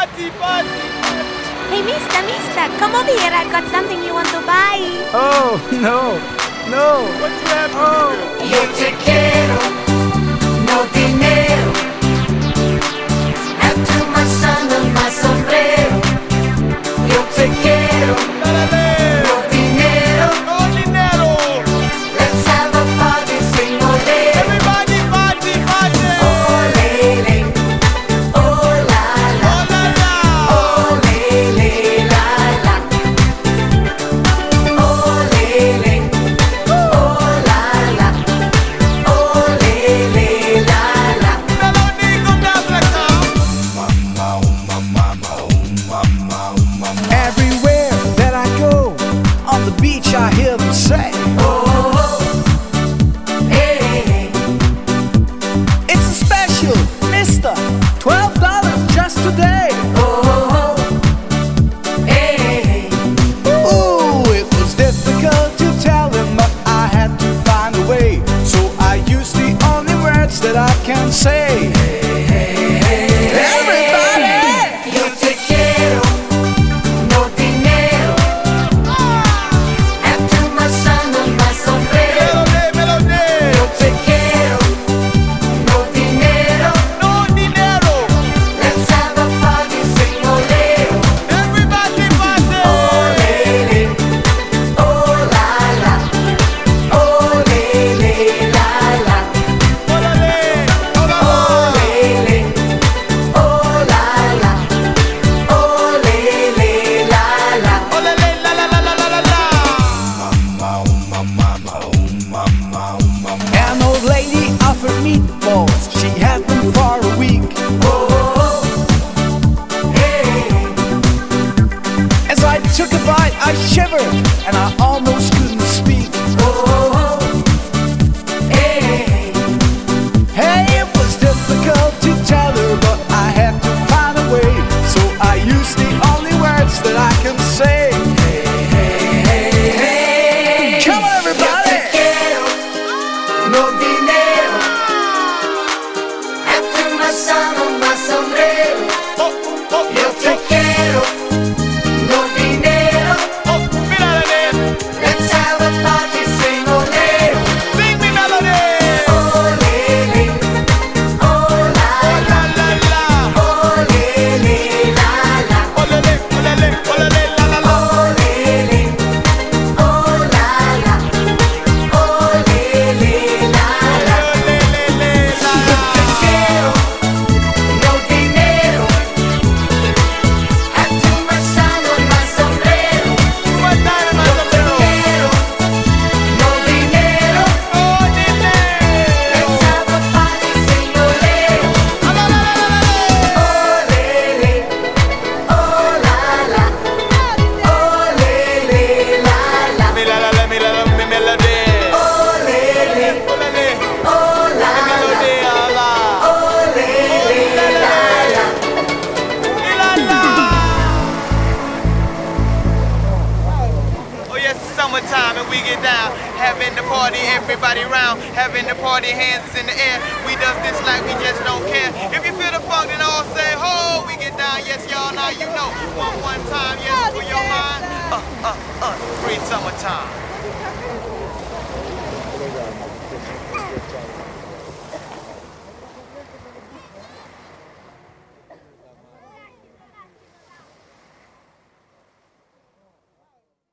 Hey, mister, come over here. I've got something you want to buy. Oh, no, no. What you have for Oh. me, girl? Yo te quiero, no dinero. Have too much sun on my sombrero. Yo te quiero, Dale, no dinero. no dinero. Let's have a party, sing ole. Everybody party, party. Olele, oh la la. Oh la la. Olele, la la. Olele, oh la la. Olele, la la. Melody con la flexa. Everywhere that I go, on the beach I hear them say, it's a special, mister, $12 just today. Ooh, it was difficult to tell him, but I had to find a way. So I used the only words that I can say. Everybody! Yo te quiero, no dinero. Have too much sun on my sombrero. Melody. Yo te quiero, no dinero. No dinero. Let's have a party, sing oleo. Everybody party. Olele, oh la la. Olele, la la. Órale, órale. Olele, oh la la. Olele, la la. Órale, la la la la la la la. An old lady offered meatballs. She had them for a week. As I took a bite, I shivered and I almost couldn't speak. Hey, it was difficult to tell her, but I had to find a way. So I used the only words that I can say. Come on, everybody! Quiero, no dinero. Have too much sun on my sombrero. Yo te quiero, no dinero. Mírale, Let's have a party, sing oleo. sing mi melody. Olele, oh la la. La la la. Olele, la la. Órale, órale, órale, la la la. Olele, oh la la. Olele, la la. Te quiero, no dinero. Have too much sun on my sombrero. Te quiero, no dinero. Let's have a party, sing oleo. Olele, oh la la. Olele, la la. Mi melody. Olele, oh la la. Olele, la la. Oh yes, it's summertime and we get down, having the party, everybody round, having the party, hands in the air. We does this like we just don't care. If you feel the funk, then all say ho. We get down, yes y'all, now you know. One time, yes, for your mind. Free summertime.